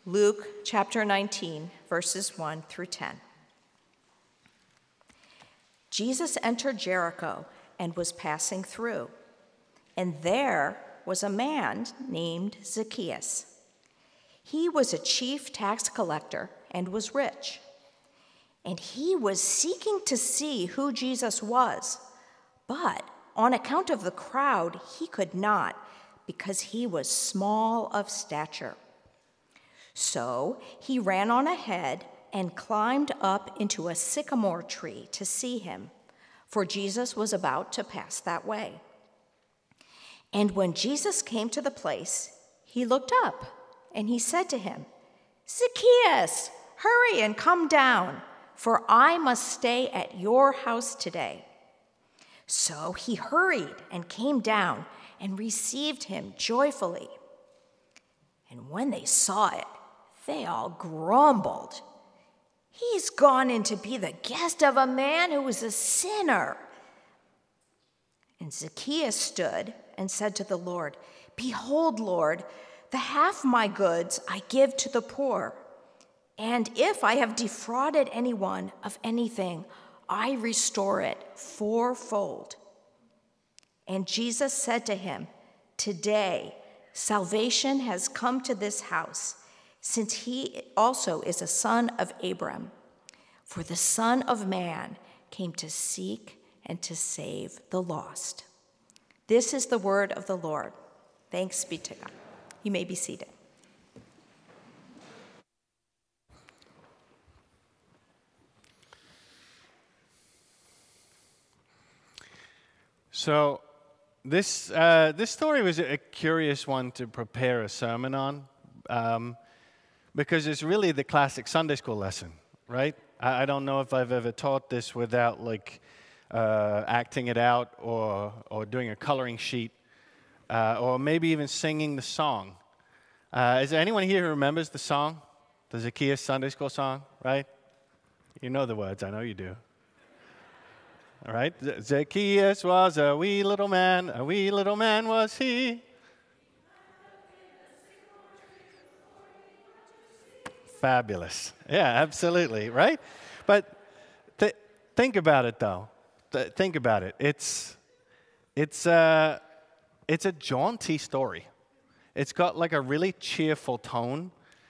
Luke chapter 19, verses 1 through 10. Jesus entered Jericho and was passing through, and there was a man named Zacchaeus. He was a chief tax collector and was rich, and he was seeking to see who Jesus was, but on account of the crowd, he could not, because he was small of stature. So he ran on ahead and climbed up into a sycamore tree to see him, for Jesus was about to pass that way. And when Jesus came to the place, he looked up, and he said to him, "Zacchaeus, hurry and come down, for I must stay at your house today." So he hurried and came down and received him joyfully. And when they saw it, they all grumbled. "He's gone in to be the guest of a man who is a sinner." And Zacchaeus stood and said to the Lord, "Behold, Lord, the half my goods I give to the poor. And if I have defrauded anyone of anything, I restore it fourfold." And Jesus said to him, "Today salvation has come to this house, since he also is a son of Abraham. For the Son of Man came to seek and to save the lost." This is the word of the Lord. Thanks be to God. You may be seated. So this story was a curious one to prepare a sermon on, because it's really the classic Sunday school lesson, right? I don't know if I've ever taught this without acting it out or doing a coloring sheet, or maybe even singing the song. Is there anyone here who remembers the song, the Zacchaeus Sunday school song, right? You know the words, I know you do. All right, Zacchaeus was a wee little man was he. Fabulous. Yeah, absolutely, right? But think about it, though. Think about it. It's a jaunty story. It's got like a really cheerful tone.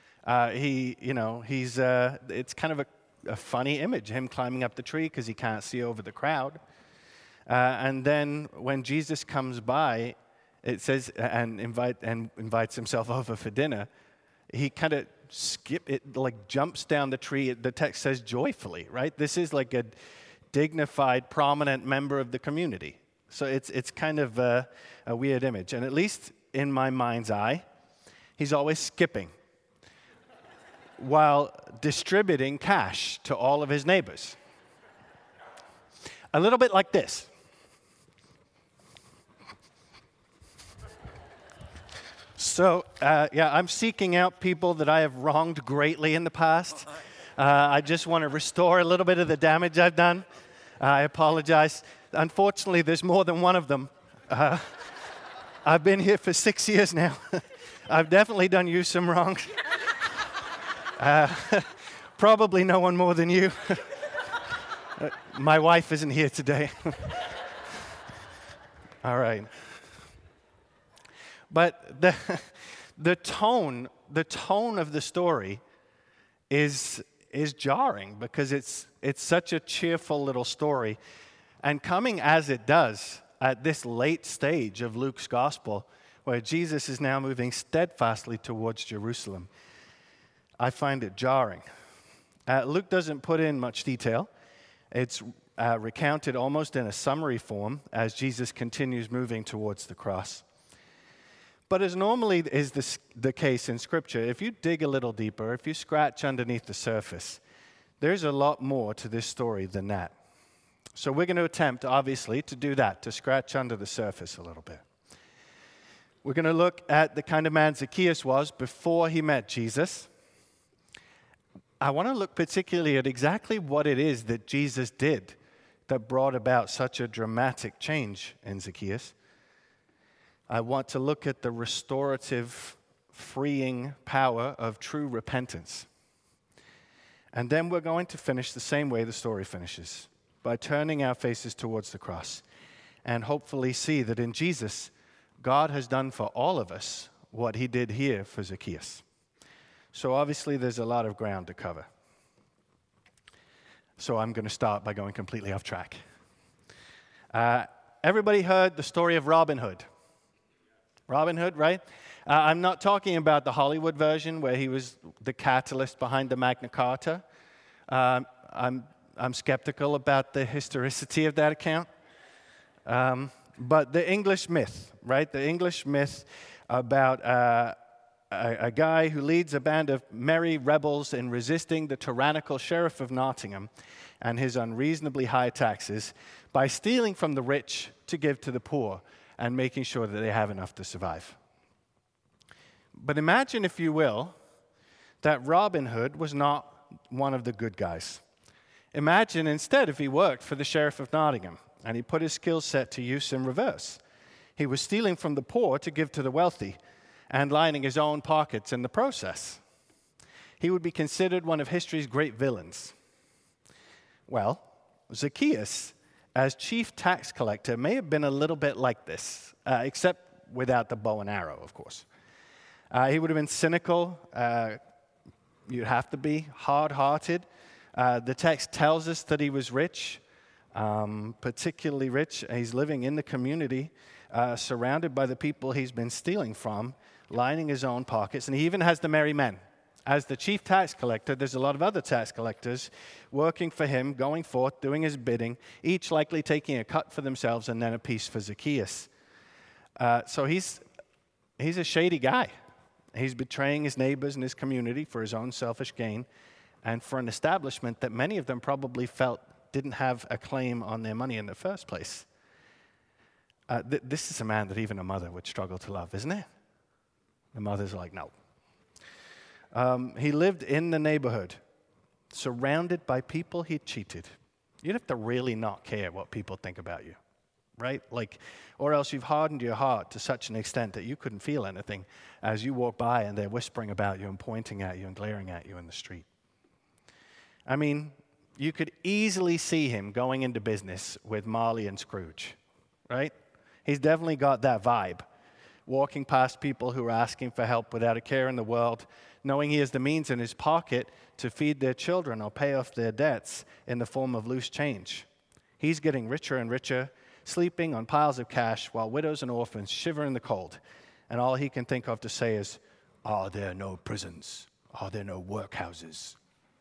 It's kind of a funny image, him climbing up the tree because he can't see over the crowd. And then when Jesus comes by, it says, and invites himself over for dinner, he kind of jumps down the tree. The text says joyfully, right? This is like a dignified, prominent member of the community. So it's kind of a weird image. And at least in my mind's eye, he's always skipping while distributing cash to all of his neighbors. A little bit like this. So, I'm seeking out people that I have wronged greatly in the past. I just want to restore a little bit of the damage I've done. I apologize. Unfortunately, there's more than one of them. I've been here for 6 years now. I've definitely done you some wrong. Probably no one more than you. My wife isn't here today. All right. But the tone of the story is jarring because it's such a cheerful little story, and coming as it does at this late stage of Luke's gospel, where Jesus is now moving steadfastly towards Jerusalem, I find it jarring. Luke doesn't put in much detail. It's recounted almost in a summary form as Jesus continues moving towards the cross. But as normally is the case in Scripture, if you dig a little deeper, if you scratch underneath the surface, there's a lot more to this story than that. So we're going to attempt, obviously, to do that, to scratch under the surface a little bit. We're going to look at the kind of man Zacchaeus was before he met Jesus. I want to look particularly at exactly what it is that Jesus did that brought about such a dramatic change in Zacchaeus. I want to look at the restorative freeing power of true repentance. And then we're going to finish the same way the story finishes, by turning our faces towards the cross and hopefully see that in Jesus, God has done for all of us what he did here for Zacchaeus. So obviously there's a lot of ground to cover. So I'm going to start by going completely off track. Everybody heard the story of Robin Hood? Robin Hood, right? I'm not talking about the Hollywood version where he was the catalyst behind the Magna Carta. I'm skeptical about the historicity of that account. But the English myth, right? The English myth about a guy who leads a band of merry rebels in resisting the tyrannical Sheriff of Nottingham and his unreasonably high taxes by stealing from the rich to give to the poor and making sure that they have enough to survive. But imagine, if you will, that Robin Hood was not one of the good guys. Imagine instead if he worked for the Sheriff of Nottingham and he put his skill set to use in reverse. He was stealing from the poor to give to the wealthy and lining his own pockets in the process. He would be considered one of history's great villains. Well, Zacchaeus, as chief tax collector, may have been a little bit like this, except without the bow and arrow, of course. He would have been cynical. You'd have to be hard-hearted. The text tells us that he was rich, particularly rich. He's living in the community, surrounded by the people he's been stealing from, lining his own pockets. And he even has the merry men. As the chief tax collector, there's a lot of other tax collectors working for him, going forth, doing his bidding, each likely taking a cut for themselves and then a piece for Zacchaeus. So he's a shady guy. He's betraying his neighbors and his community for his own selfish gain and for an establishment that many of them probably felt didn't have a claim on their money in the first place. This is a man that even a mother would struggle to love, isn't it? The mother's like, no. He lived in the neighborhood, surrounded by people he'd cheated. You'd have to really not care what people think about you, right? Or else you've hardened your heart to such an extent that you couldn't feel anything as you walk by and they're whispering about you and pointing at you and glaring at you in the street. I mean, you could easily see him going into business with Marley and Scrooge, right? He's definitely got that vibe. Walking past people who are asking for help without a care in the world, knowing he has the means in his pocket to feed their children or pay off their debts in the form of loose change. He's getting richer and richer, sleeping on piles of cash while widows and orphans shiver in the cold. And all he can think of to say is, are there no prisons? Are there no workhouses?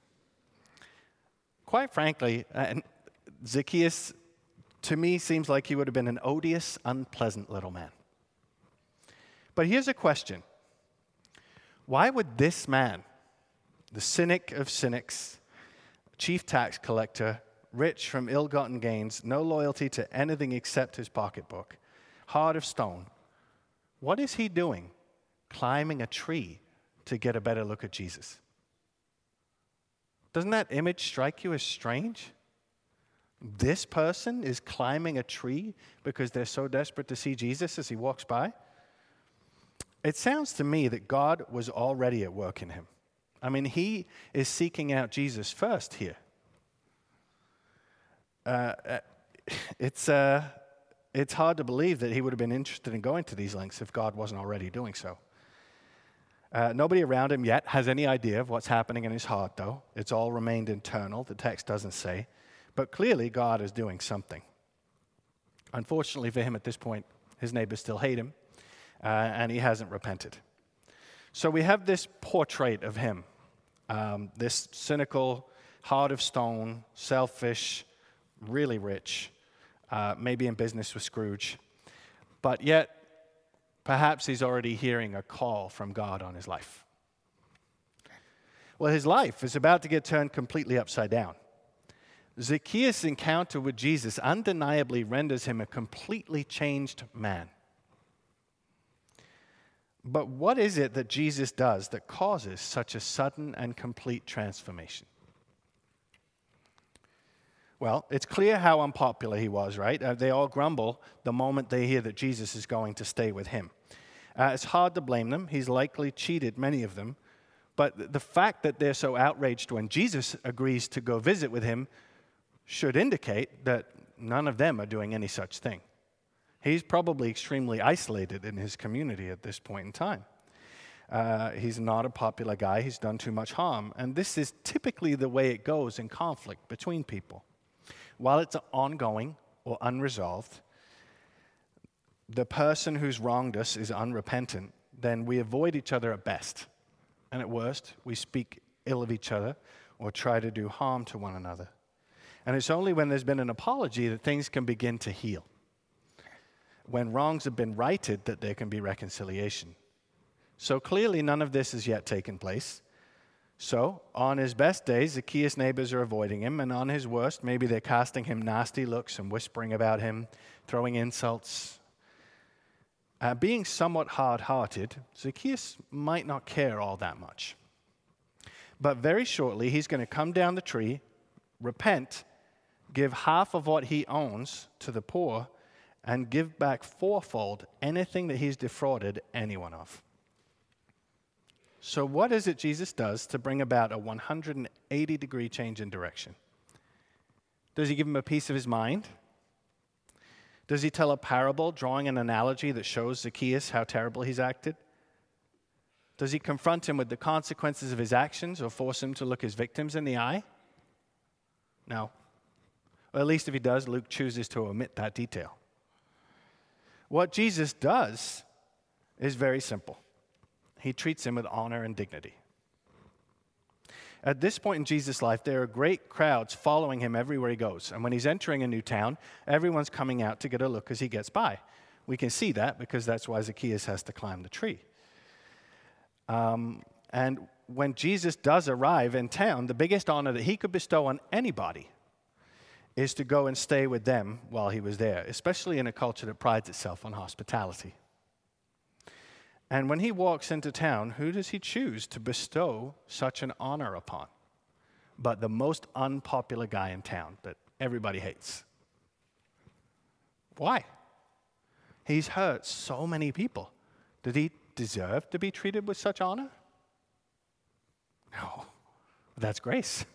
Quite frankly, Zacchaeus, to me, seems like he would have been an odious, unpleasant little man. But here's a question. Why would this man, the cynic of cynics, chief tax collector, rich from ill-gotten gains, no loyalty to anything except his pocketbook, heart of stone, what is he doing climbing a tree to get a better look at Jesus? Doesn't that image strike you as strange? This person is climbing a tree because they're so desperate to see Jesus as he walks by? It sounds to me that God was already at work in him. I mean, he is seeking out Jesus first here. It's hard to believe that he would have been interested in going to these lengths if God wasn't already doing so. Nobody around him yet has any idea of what's happening in his heart, though. It's all remained internal. The text doesn't say. But clearly, God is doing something. Unfortunately for him at this point, his neighbors still hate him, and he hasn't repented. So we have this portrait of him, this cynical, heart of stone, selfish, really rich, maybe in business with Scrooge. But yet, perhaps he's already hearing a call from God on his life. Well, his life is about to get turned completely upside down. Zacchaeus' encounter with Jesus undeniably renders him a completely changed man. But what is it that Jesus does that causes such a sudden and complete transformation? Well, it's clear how unpopular he was, right? They all grumble the moment they hear that Jesus is going to stay with him. It's hard to blame them. He's likely cheated many of them. But the fact that they're so outraged when Jesus agrees to go visit with him should indicate that none of them are doing any such thing. He's probably extremely isolated in his community at this point in time. He's not a popular guy. He's done too much harm. And this is typically the way it goes in conflict between people. While it's ongoing or unresolved, the person who's wronged us is unrepentant, then we avoid each other at best. And at worst, we speak ill of each other or try to do harm to one another. And it's only when there's been an apology that things can begin to heal. When wrongs have been righted, that there can be reconciliation. So clearly none of this has yet taken place. So on his best days, Zacchaeus' neighbors are avoiding him, and on his worst, maybe they're casting him nasty looks and whispering about him, throwing insults. Being somewhat hard-hearted, Zacchaeus might not care all that much. But very shortly, he's going to come down the tree, repent, give half of what he owns to the poor, and give back fourfold anything that he's defrauded anyone of. So what is it Jesus does to bring about a 180-degree change in direction? Does he give him a piece of his mind? Does he tell a parable, drawing an analogy that shows Zacchaeus how terrible he's acted? Does he confront him with the consequences of his actions or force him to look his victims in the eye? No. Or at least if he does, Luke chooses to omit that detail. What Jesus does is very simple. He treats him with honor and dignity. At this point in Jesus' life, there are great crowds following him everywhere he goes. And when he's entering a new town, everyone's coming out to get a look as he gets by. We can see that because that's why Zacchaeus has to climb the tree. And when Jesus does arrive in town, the biggest honor that he could bestow on anybody is to go and stay with them while he was there, especially in a culture that prides itself on hospitality. And when he walks into town, who does he choose to bestow such an honor upon? But the most unpopular guy in town that everybody hates. Why? He's hurt so many people. Did he deserve to be treated with such honor? No. That's grace.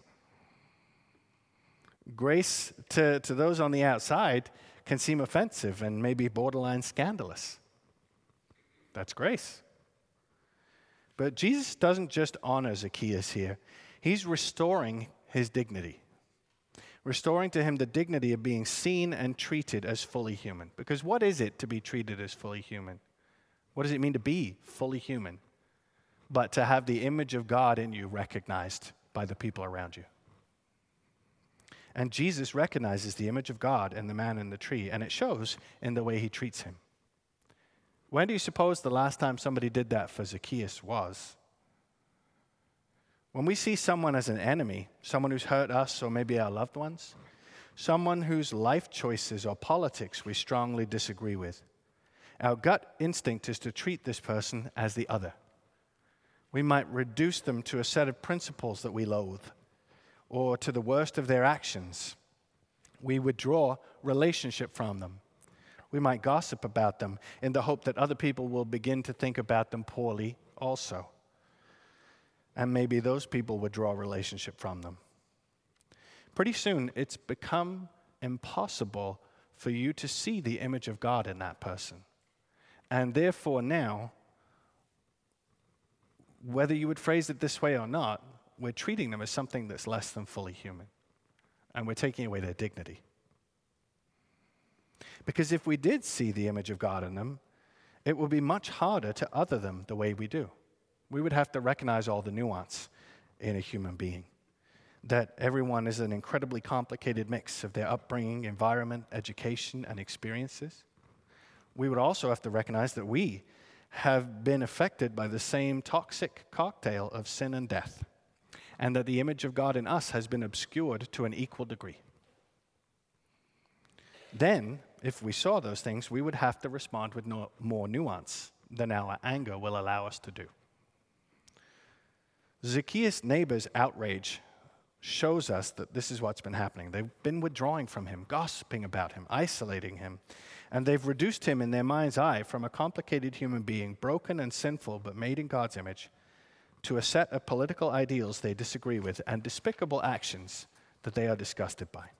Grace to those on the outside can seem offensive and maybe borderline scandalous. That's grace. But Jesus doesn't just honor Zacchaeus here. He's restoring his dignity. Restoring to him the dignity of being seen and treated as fully human. Because what is it to be treated as fully human? What does it mean to be fully human? But to have the image of God in you recognized by the people around you. And Jesus recognizes the image of God in the man in the tree, and it shows in the way he treats him. When do you suppose the last time somebody did that for Zacchaeus was? When we see someone as an enemy, someone who's hurt us or maybe our loved ones, someone whose life choices or politics we strongly disagree with, our gut instinct is to treat this person as the other. We might reduce them to a set of principles that we loathe, or to the worst of their actions. We withdraw relationship from them. We might gossip about them in the hope that other people will begin to think about them poorly also. And maybe those people withdraw relationship from them. Pretty soon, it's become impossible for you to see the image of God in that person. And therefore now, whether you would phrase it this way or not, we're treating them as something that's less than fully human. And we're taking away their dignity. Because if we did see the image of God in them, it would be much harder to other them the way we do. We would have to recognize all the nuance in a human being. That everyone is an incredibly complicated mix of their upbringing, environment, education, and experiences. We would also have to recognize that we have been affected by the same toxic cocktail of sin and death, and that the image of God in us has been obscured to an equal degree. Then, if we saw those things, we would have to respond with more nuance than our anger will allow us to do. Zacchaeus' neighbor's outrage shows us that this is what's been happening. They've been withdrawing from him, gossiping about him, isolating him, and they've reduced him in their mind's eye from a complicated human being, broken and sinful but made in God's image, to a set of political ideals they disagree with and despicable actions that they are disgusted by.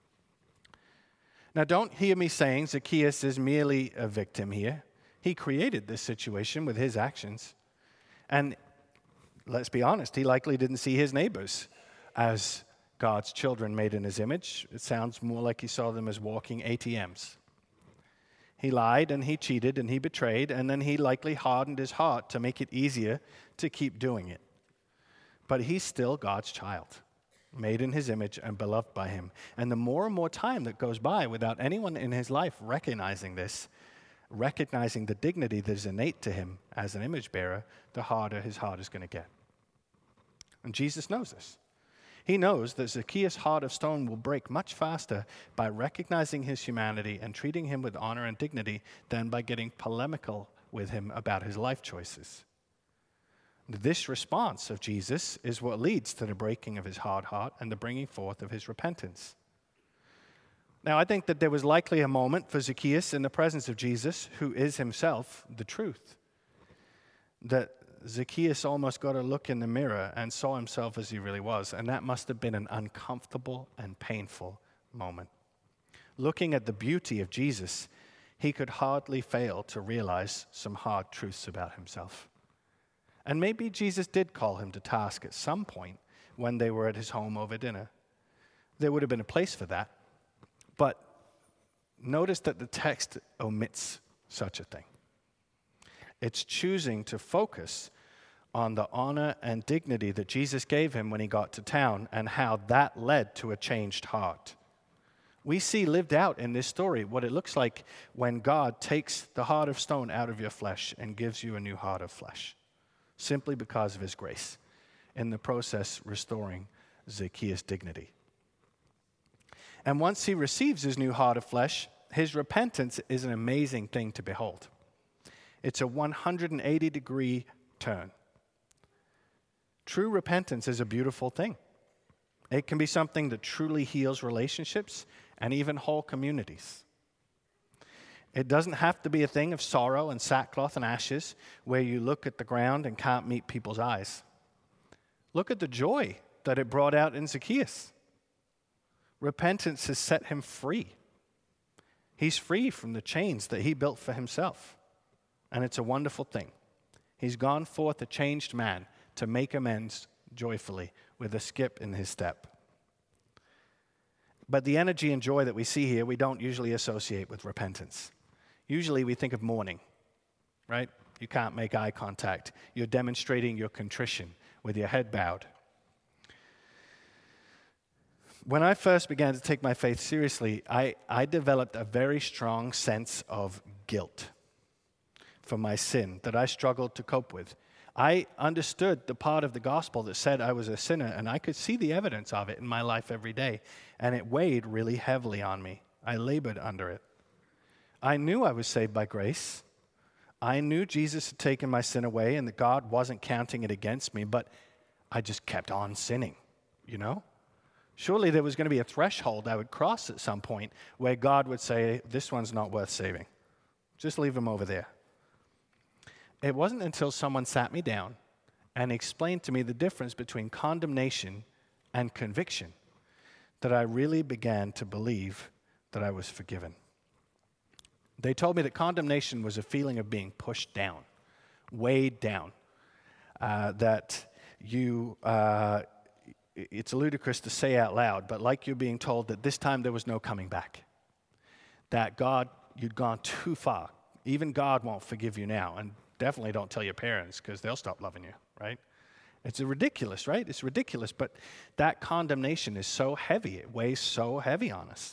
Now, don't hear me saying Zacchaeus is merely a victim here. He created this situation with his actions. And let's be honest, he likely didn't see his neighbors as God's children made in his image. It sounds more like he saw them as walking ATMs. He lied and he cheated and he betrayed, and then he likely hardened his heart to make it easier to keep doing it. But he's still God's child, made in his image and beloved by him. And the more and more time that goes by without anyone in his life recognizing this, recognizing the dignity that is innate to him as an image bearer, the harder his heart is going to get. And Jesus knows this. He knows that Zacchaeus' heart of stone will break much faster by recognizing his humanity and treating him with honor and dignity than by getting polemical with him about his life choices. This response of Jesus is what leads to the breaking of his hard heart and the bringing forth of his repentance. Now, I think that there was likely a moment for Zacchaeus in the presence of Jesus, who is himself the truth, that Zacchaeus almost got a look in the mirror and saw himself as he really was, and that must have been an uncomfortable and painful moment. Looking at the beauty of Jesus, he could hardly fail to realize some hard truths about himself. And maybe Jesus did call him to task at some point when they were at his home over dinner. There would have been a place for that, but notice that the text omits such a thing. It's choosing to focus on the honor and dignity that Jesus gave him when he got to town and how that led to a changed heart. We see lived out in this story what it looks like when God takes the heart of stone out of your flesh and gives you a new heart of flesh, simply because of his grace, in the process restoring Zacchaeus' dignity. And once he receives his new heart of flesh, his repentance is an amazing thing to behold. It's a 180-degree turn. True repentance is a beautiful thing. It can be something that truly heals relationships and even whole communities. It doesn't have to be a thing of sorrow and sackcloth and ashes where you look at the ground and can't meet people's eyes. Look at the joy that it brought out in Zacchaeus. Repentance has set him free. He's free from the chains that he built for himself. And it's a wonderful thing. He's gone forth a changed man to make amends joyfully with a skip in his step. But the energy and joy that we see here, we don't usually associate with repentance. Usually we think of mourning, right? You can't make eye contact. You're demonstrating your contrition with your head bowed. When I first began to take my faith seriously, I developed a very strong sense of guilt for my sin that I struggled to cope with. I understood the part of the gospel that said I was a sinner, and I could see the evidence of it in my life every day, and it weighed really heavily on me. I labored under it. I knew I was saved by grace. I knew Jesus had taken my sin away and that God wasn't counting it against me, but I just kept on sinning, you know? Surely there was going to be a threshold I would cross at some point where God would say, this one's not worth saving. Just leave him over there. It wasn't until someone sat me down and explained to me the difference between condemnation and conviction that I really began to believe that I was forgiven. They told me that condemnation was a feeling of being pushed down, weighed down, that you, it's ludicrous to say out loud, but like you're being told that this time there was no coming back, that God, you'd gone too far. Even God won't forgive you now, and definitely don't tell your parents because they'll stop loving you, right? It's ridiculous, right? It's ridiculous, but that condemnation is so heavy. It weighs so heavy on us.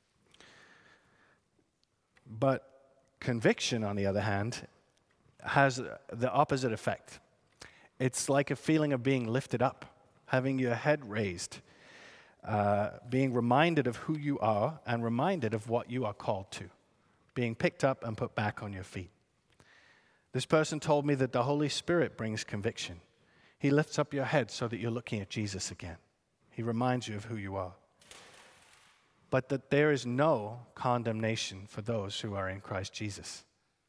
But conviction, on the other hand, has the opposite effect. It's like a feeling of being lifted up, having your head raised, being reminded of who you are and reminded of what you are called to, being picked up and put back on your feet. This person told me that the Holy Spirit brings conviction. He lifts up your head so that you're looking at Jesus again. He reminds you of who you are. But that there is no condemnation for those who are in Christ Jesus.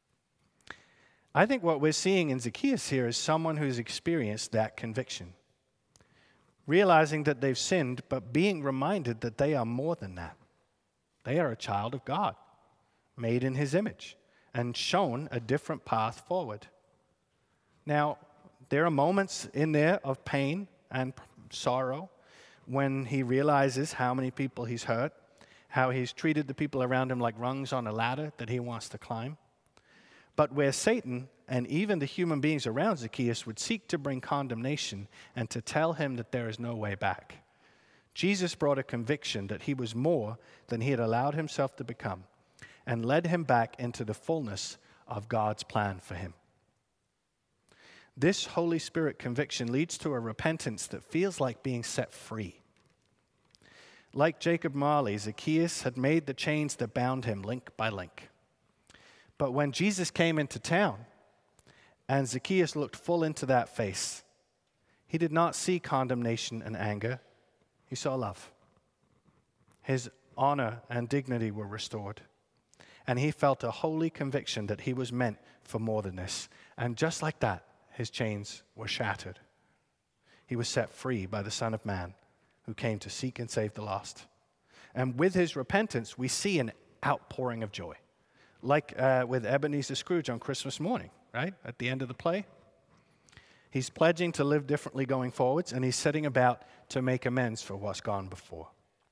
I think what we're seeing in Zacchaeus here is someone who's experienced that conviction. Realizing that they've sinned, but being reminded that they are more than that. They are a child of God, made in his image, and shown a different path forward. Now, there are moments in there of pain and sorrow when he realizes how many people he's hurt, how he's treated the people around him like rungs on a ladder that he wants to climb. But where Satan and even the human beings around Zacchaeus would seek to bring condemnation and to tell him that there is no way back, Jesus brought a conviction that he was more than he had allowed himself to become and led him back into the fullness of God's plan for him. This Holy Spirit conviction leads to a repentance that feels like being set free. Like Jacob Marley, Zacchaeus had made the chains that bound him link by link. But when Jesus came into town and Zacchaeus looked full into that face, he did not see condemnation and anger. He saw love. His honor and dignity were restored. And he felt a holy conviction that he was meant for more than this. And just like that, his chains were shattered. He was set free by the Son of Man who came to seek and save the lost. And with his repentance, we see an outpouring of joy. Like with Ebenezer Scrooge on Christmas morning, right? At the end of the play. He's pledging to live differently going forwards, and he's setting about to make amends for what's gone before.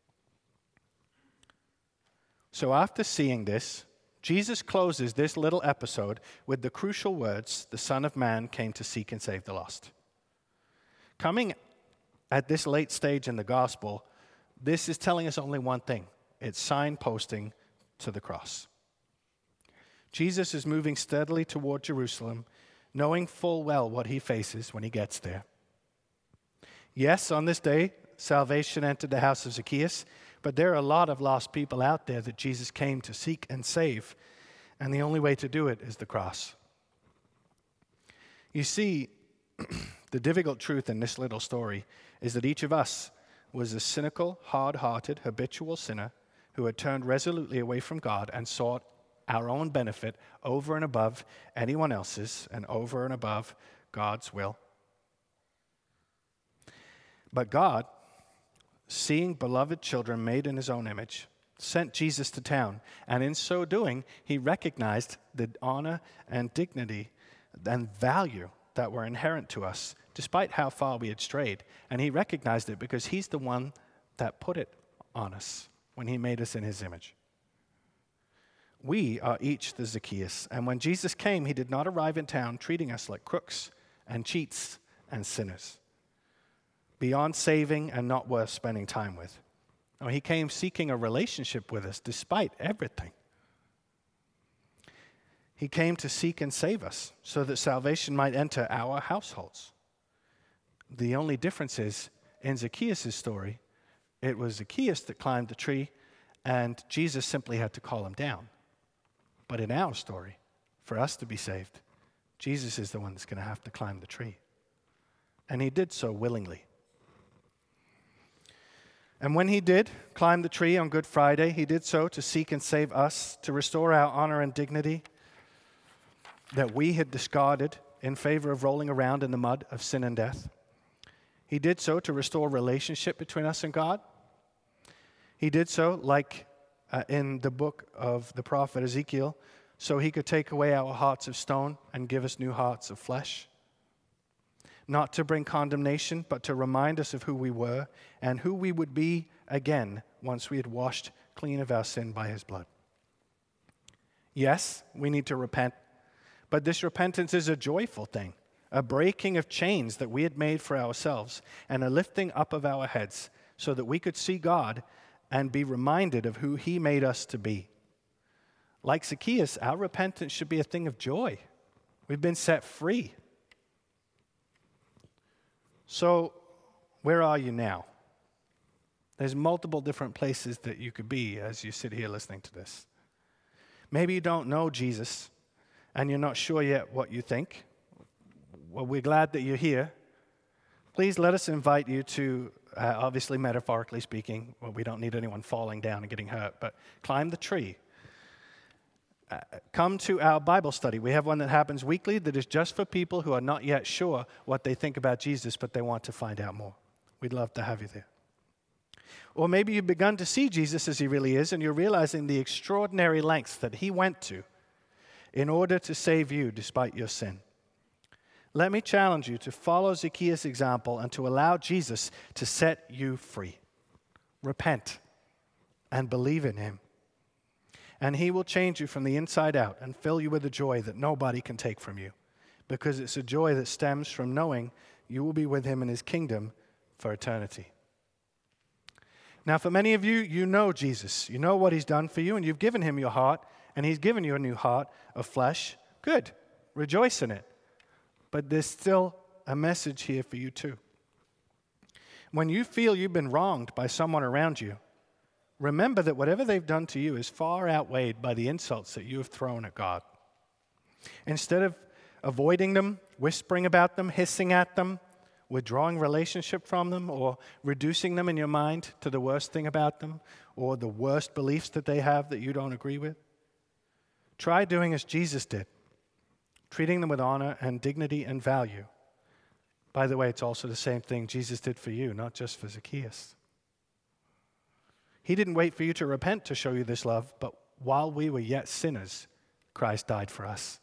So after seeing this, Jesus closes this little episode with the crucial words, "The Son of Man came to seek and save the lost." Coming at this late stage in the gospel, this is telling us only one thing. It's signposting to the cross. Jesus is moving steadily toward Jerusalem, knowing full well what he faces when he gets there. Yes, on this day, salvation entered the house of Zacchaeus, but there are a lot of lost people out there that Jesus came to seek and save, and the only way to do it is the cross. You see, the difficult truth in this little story is that each of us was a cynical, hard-hearted, habitual sinner who had turned resolutely away from God and sought our own benefit over and above anyone else's and over and above God's will. But God, seeing beloved children made in his own image, sent Jesus to town, and in so doing, he recognized the honor and dignity and value that were inherent to us, despite how far we had strayed. And he recognized it because he's the one that put it on us when he made us in his image. We are each the Zacchaeus, and when Jesus came, he did not arrive in town treating us like crooks and cheats and sinners, beyond saving and not worth spending time with. No, he came seeking a relationship with us despite everything. He came to seek and save us so that salvation might enter our households. The only difference is, in Zacchaeus' story, it was Zacchaeus that climbed the tree, and Jesus simply had to call him down. But in our story, for us to be saved, Jesus is the one that's going to have to climb the tree. And he did so willingly. And when he did climb the tree on Good Friday, he did so to seek and save us, to restore our honor and dignity that we had discarded in favor of rolling around in the mud of sin and death. He did so to restore relationship between us and God. He did so, like in the book of the prophet Ezekiel, so he could take away our hearts of stone and give us new hearts of flesh. Not to bring condemnation, but to remind us of who we were and who we would be again once we had washed clean of our sin by his blood. Yes, we need to repent, but this repentance is a joyful thing, a breaking of chains that we had made for ourselves and a lifting up of our heads so that we could see God and be reminded of who he made us to be. Like Zacchaeus, our repentance should be a thing of joy. We've been set free. So, where are you now? There's multiple different places that you could be as you sit here listening to this. Maybe you don't know Jesus and you're not sure yet what you think. Well, we're glad that you're here. Please let us invite you to obviously metaphorically speaking. Well, we don't need anyone falling down and getting hurt, but climb the tree. Come to our Bible study. We have one that happens weekly that is just for people who are not yet sure what they think about Jesus, but they want to find out more. We'd love to have you there. Or maybe you've begun to see Jesus as he really is, and you're realizing the extraordinary lengths that he went to in order to save you despite your sin. Let me challenge you to follow Zacchaeus' example and to allow Jesus to set you free. Repent and believe in him. And he will change you from the inside out and fill you with a joy that nobody can take from you, because it's a joy that stems from knowing you will be with him in his kingdom for eternity. Now, for many of you, you know Jesus. You know what he's done for you, and you've given him your heart, and he's given you a new heart of flesh. Good. Rejoice in it. But there's still a message here for you too. When you feel you've been wronged by someone around you, remember that whatever they've done to you is far outweighed by the insults that you have thrown at God. Instead of avoiding them, whispering about them, hissing at them, withdrawing relationship from them, or reducing them in your mind to the worst thing about them, or the worst beliefs that they have that you don't agree with, try doing as Jesus did, treating them with honor and dignity and value. By the way, it's also the same thing Jesus did for you, not just for Zacchaeus. He didn't wait for you to repent to show you this love, but while we were yet sinners, Christ died for us.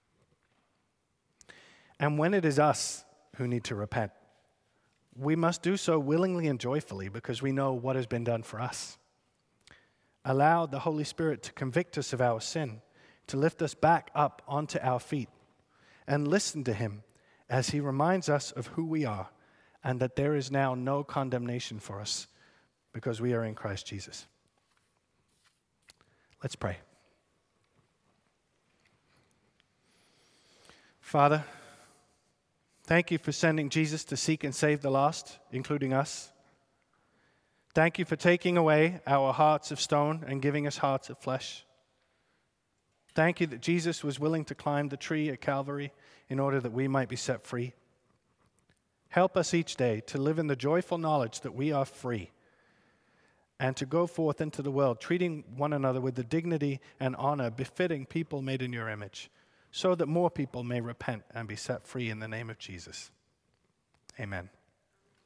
And when it is us who need to repent, we must do so willingly and joyfully because we know what has been done for us. Allow the Holy Spirit to convict us of our sin, to lift us back up onto our feet, and listen to him as he reminds us of who we are and that there is now no condemnation for us because we are in Christ Jesus. Let's pray. Father, thank you for sending Jesus to seek and save the lost, including us. Thank you for taking away our hearts of stone and giving us hearts of flesh. Thank you that Jesus was willing to climb the tree at Calvary in order that we might be set free. Help us each day to live in the joyful knowledge that we are free and to go forth into the world, treating one another with the dignity and honor befitting people made in your image, so that more people may repent and be set free in the name of Jesus. Amen.